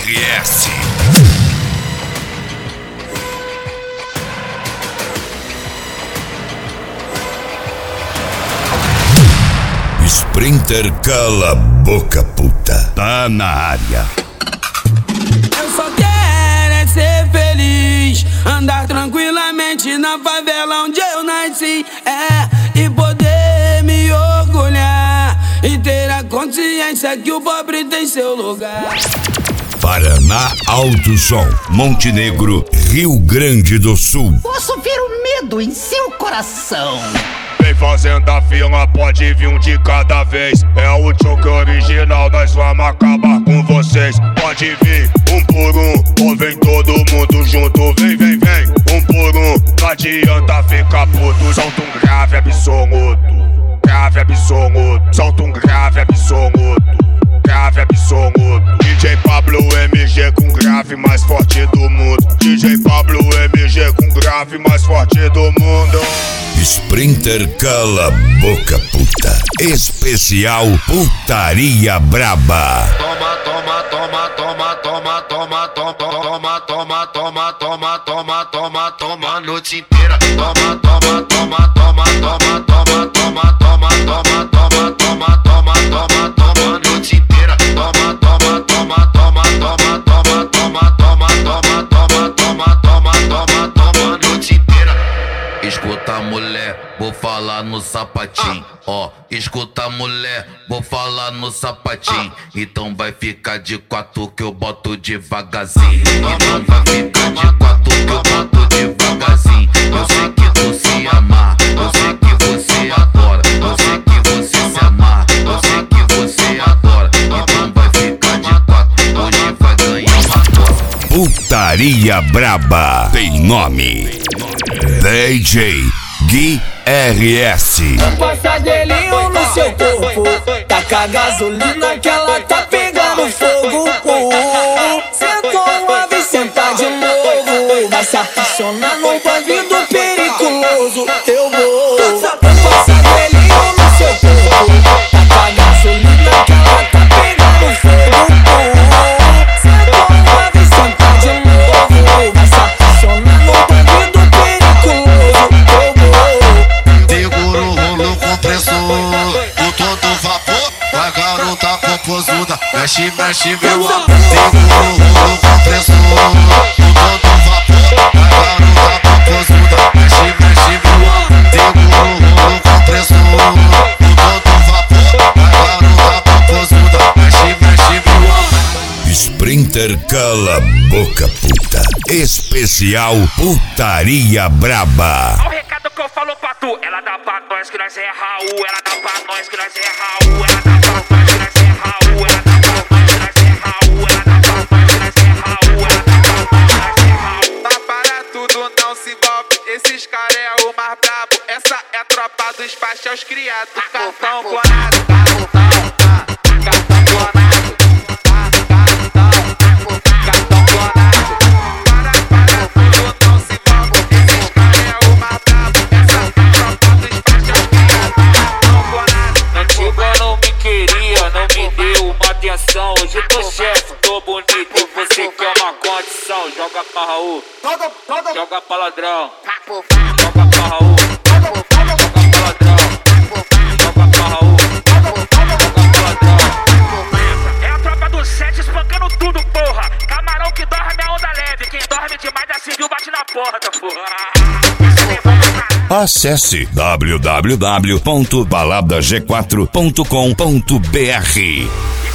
RS. Sprinter, cala a boca, puta. Tá na área. Eu só quero é ser feliz, andar tranquilamente na favela onde eu nasci, e poder me orgulhar e ter a consciência que o pobre tem seu lugar. Paraná Alto Som, Montenegro, Rio Grande do Sul. Posso ver o medo em seu coração. Vem fazendo a fila, pode vir um de cada vez. É o choque original, nós vamos acabar com vocês. Pode vir um por um, ou vem todo mundo junto. Vem, vem, vem, um por um, não adianta ficar puto. Solta um grave absoluto, grave absoluto. Solta um grave absoluto, grave absoluto. DJ Pablo MG com grave mais forte do mundo. DJ Pablo MG com grave mais forte do mundo. Sprinter, cala a boca, puta. Especial Putaria Braba. Toma, toma, toma, toma, toma, toma, toma, toma, toma, toma, toma, toma, toma, toma, noite inteira. Toma, toma, toma, toma, toma, toma, toma, toma, toma, toma, toma, toma, toma, toma, noite inteira. Toma, toma, toma, toma, toma, toma, toma, toma, toma, toma, toma, toma, toma, toma, noite inteira. Escuta, mulher, vou falar no sapatinho. Ó, escuta, mulher, vou falar no sapatinho. Então vai ficar de quatro que eu boto devagarzinho. Então vai ficar de quatro que eu boto devagarzinho. Eu sei que você ama, eu sei que você adora. Eu sei que você se ama, eu sei que você adora. Então vai ficar de quatro, hoje vai ganhar uma coisa. Putaria Braba tem nome. DJ Gui RS. Passa gelinho no seu corpo, taca gasolina que ela tá pegando fogo. Sentou uma vez, senta de novo, vai se apaixonar no bandido periculoso. Eu vou. Passa gelinho no seu corpo, taca gasolina que ela tá pegando fogo. Sentou uma vez, senta de novo, vai se apaixonar no bandido periculoso. Eu vou. Segura o rolo compressor, o todo vapor, a garota popozuda, mexe, mexe meu amor. Segura o rolo compressor, o todo vapor, a garota popozuda, mexe, mexe meu amor. Segura o rolo compressor, o todo vapor, a garota popozuda, mexe, mexe meu amor. Sprinter, cala a boca, puta. Especial Putaria Braba. Olha o recado que eu falo pra tu. Ela dá pra nós que nós é Raul. Ela dá pra nós que nós é Raul. Ela dá pra nós que nós é Raul. Ela dá pra nós que nós é Raul. Ela dá pra nós que nós é Raul. Ela dá pra nós que nós é Raul. Tá para tudo, não se envolve. Esses caras é o mais brabo. Essa é a tropa dos faixas criados. Cartão clonado, cartão clonado. Cartão clonado. Para tudo, não se envolve. Esses caras é o mais brabo. Essa é a tropa dos faixas criados. Cartão clonado. Antiga não me queria, não me deu uma atenção. Hoje tô chefe, tô bonito. Você quer uma condição? Joga pra Raul, joga pra ladrão. Joga pra Raul, joga pra ladrão. Joga pra Raul, joga pra ladrão. É a tropa do 7 espancando tudo, porra. Camarão que dorme é onda leve. Quem dorme demais da civil bate na porta, porra. Acesse www.baladag4.com.br.